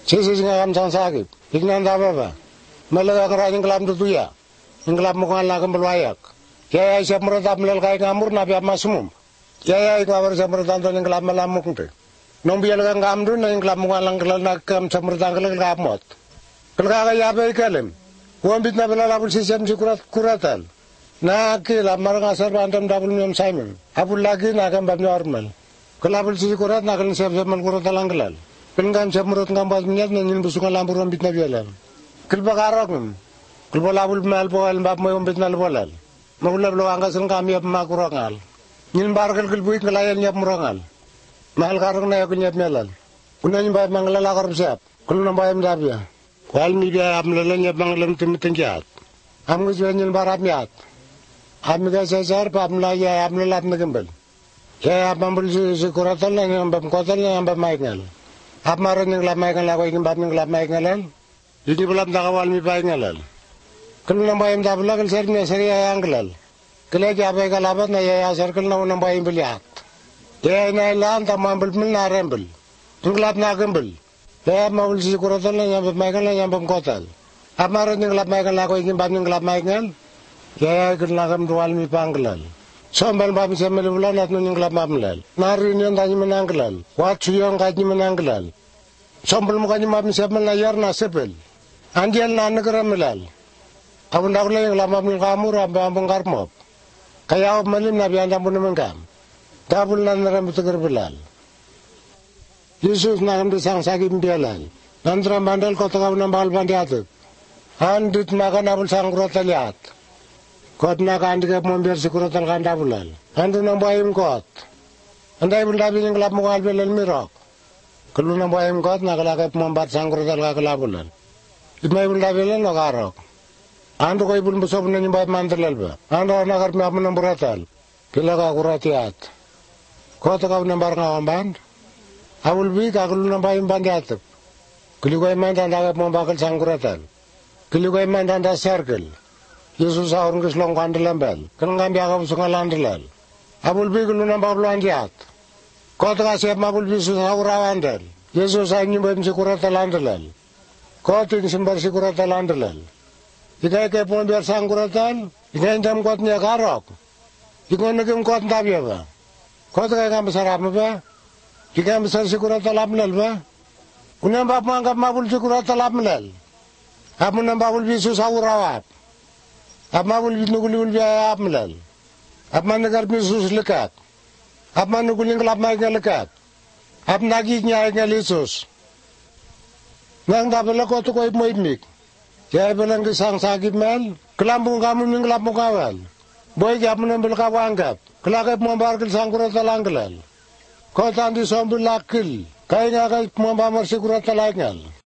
Sisi ngam sang sakit. Ignan apa? Malaga kerajaan kelam tu ya. Ingkelam mukan lagam berlayak. Ya siap meretap melel kai ngamur nabi masmum. Ya ikawar siap meretap tu ingkelam malamuk tu. Nombial kan ngamdu na ingkelam mukan lang kelal nakam siap meretap kelal kamot. Kelal kaya apa ikalem. Wambit na belal abul sisiam si kuratan. Na kila marang asar bantam double nyom Simon. Abul lagi nakam bab normal. Kelabul sisi kurat nakal siap kurat lang kelal. Kelengam siap merut ngambat minyak nangin busukan lampur wambit na bialam. Kelba karok. Kelba labul mal poal bab mo wambit na bolal. Maulab lo angkas kami ap makurangal. Nyin barkel kelbuik ngelayan nyap murangal. Mahal karok na yakun nyap melal. Kuna nyimba manglala karab siap. Kulu nambayam dabya. Wal media am lelenya banglam timitinjat. Am ngujwenyin barab miat. Am ga sesar pa am la ya am lelat ngembel. Ya am ambul si kuratal na am bam kotal na am bam maignal. Am maron ning la maignal ko ing bam ning la maignal. Idi bulam da wal mi baingal. Kul nambayam dabla kal ser ne seri ya anglal. Kele ja ba galabat na ya circle na nambayam biliat. Ya na lan ta mambul min na rembel. Nglat na gembel. Ya maul si kuratal na am bam maignal na am bam kotal. Am maron ning la maignal ko ing bam ning la maignal. Ya kenakam dual mi panglal. Sombal bab semel bulan at ning la mamlal. Nari nyon tani menanglal. Wat suyong kaji menanglal. Sombal mo kanyi mab semel na yar na sepel. Andial na nagramlal. Abun dakula yung la mamlal kamur ambang karmop. Kaya ako malim na biyan tampo naman kam. Dabul na naram tugar bilal. Yesus nakam disang sakit bialal. Nandram bandal ko tagaw ng bakal bandiatuk. Andit makan abul sang kurotaliat. Kot na kandi ka pumambiar si kurotal kanda bulal. Ando nang bayim kot. Anday buldabi ng kalap mo kalbilal mirok. Kalu nang bayim kot nakalakay pumambat sang kurotal kakalabulal. Itmay buldabi lang nakarok. Ando ko ibul musob na yung bayim mantalal ba. Ando nakarmi ako ng buratal. Kila ka kuratiat. Kot ka ng barang awamban. Awulbi kakalu nang bayim bandiatap. Kili ko yung mandanda ka pumambakal sang kurotal. Kili ko yung mandanda circle. Yesus aurun keslong kandelambel, kenang biaka busunga landelal. Abul bigul nang bablu andiat. Kota kasih mabul bisu saurawandel. Yesus ainyi bem sikurata landelal. Kota ing simbar sikurata landelal. Ikai ke pon biar sangkuratan, ikai ndam kotnya karok. Ikai nagim kot ndabya ba. Kota kai kam besar apa ba? Ikai besar sikurata lamlal ba. Unang bab manggap mabul sikurata lamlal. Amun nang babul bisu saurawat. Apa mabul nugul biaya amlal. Apa negar bisus lekat. Apa nuguling kelap maiknya lekat. Apa nagiknya aiknya lisus. Nang dabela ko to ko moimik. Ya belang kisang sakit mel. Kelambung kamu ning kelap mukawal. Boy gap menembel kawanggap. Kelakep membar kel sangkura talanggelal. Ko tandi sombul lakil. Kaya nga kay membar sikurat talanggal.